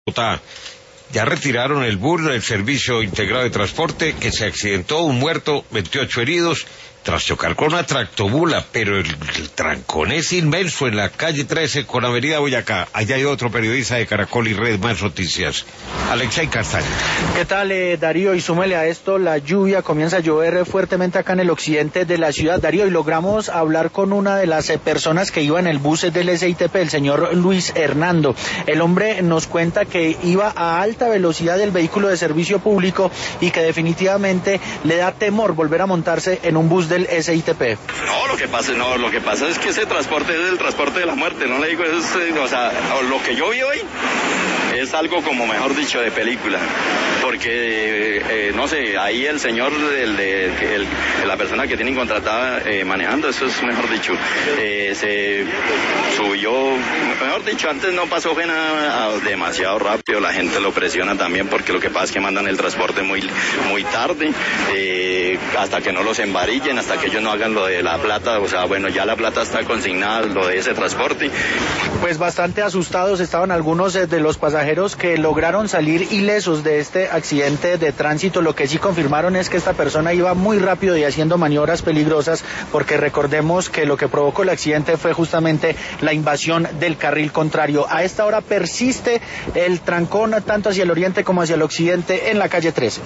Bogotá. Ya retiraron el bus del servicio integrado de transporte que se accidentó, un muerto, 28 heridos, tras chocar con una tractomula, pero el trancón es inmenso en la calle 13 con Avenida Boyacá. Allá hay otro periodista de Caracol y Red Más Noticias, Alexei Castaño. ¿Qué tal, Darío? Y súmele a esto, la lluvia comienza a llover fuertemente acá en el occidente de la ciudad, Darío, y logramos hablar con una de las personas que iba en el bus del SITP, el señor Luis Hernando. El hombre nos cuenta que iba a alta velocidad del vehículo de servicio público y que definitivamente le da temor volver a montarse en un bus del SITP. Lo que pasa es que ese transporte es el transporte de la muerte, no le digo, lo que yo vi hoy es algo como, mejor dicho, de película, porque, no sé, ahí el señor, la persona que tienen contratada manejando, eso es, mejor dicho, se subió, mejor dicho, antes no pasó nada demasiado rápido, la gente lo presiona también, porque lo que pasa es que mandan el transporte muy tarde, hasta que no los embarillen, hasta que ellos no hagan lo de la plata, ya la plata está consignada, lo de ese transporte. Pues bastante asustados estaban algunos de los pasajeros que lograron salir ilesos de este accidente de tránsito. Lo que sí confirmaron es que esta persona iba muy rápido y haciendo maniobras peligrosas, porque recordemos que lo que provocó el accidente fue justamente la invasión del carril contrario. A esta hora persiste el trancón tanto hacia el oriente como hacia el occidente en la calle 13.